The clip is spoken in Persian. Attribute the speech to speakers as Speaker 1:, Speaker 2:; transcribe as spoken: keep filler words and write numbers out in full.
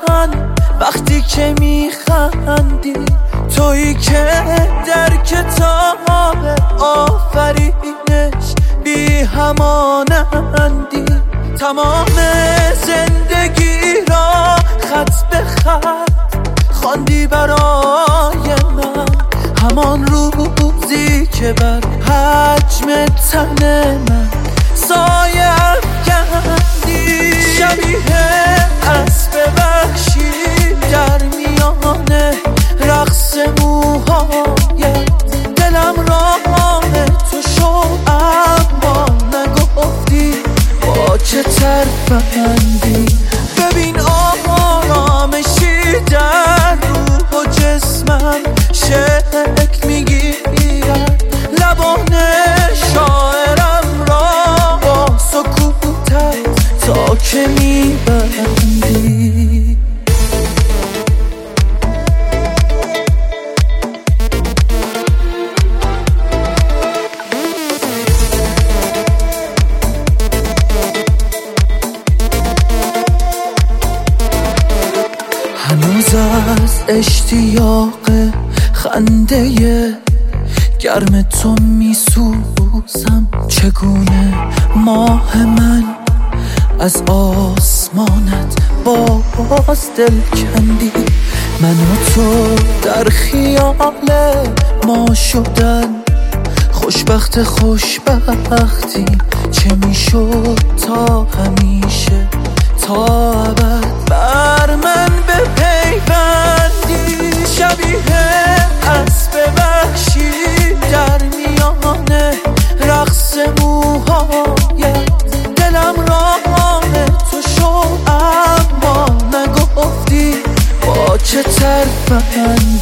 Speaker 1: من وقتی که میخندی، تویی که در کتاب آفرینش بی همانندی. تمام زندگی را خط به خط خواندی برای من، همان روزی که بر حجم تن من سایه افکندی. شبیه اسب وحشی در میان رقص موهایت، دلم راه تو شد اما نگفتی با چه ترفندی. ببین آرامشی در روح و جسمم شکل میگیرد، لبان شاعرم را با سکوتت تا که میبندی. هنوز از اشتیاق خنده گرم تو میسوزم. چگونه ماه من از آسمانت باز دل کندی. من و تو در خیال ما شدن خوشبخت خوشبختی، چه میشد تا همیشه تا ابد بر من بپیوندی. شبیه اسب وحشی در میان رقص موهایت، دلم راه تو شد اما نگفتی با چه ترفندی.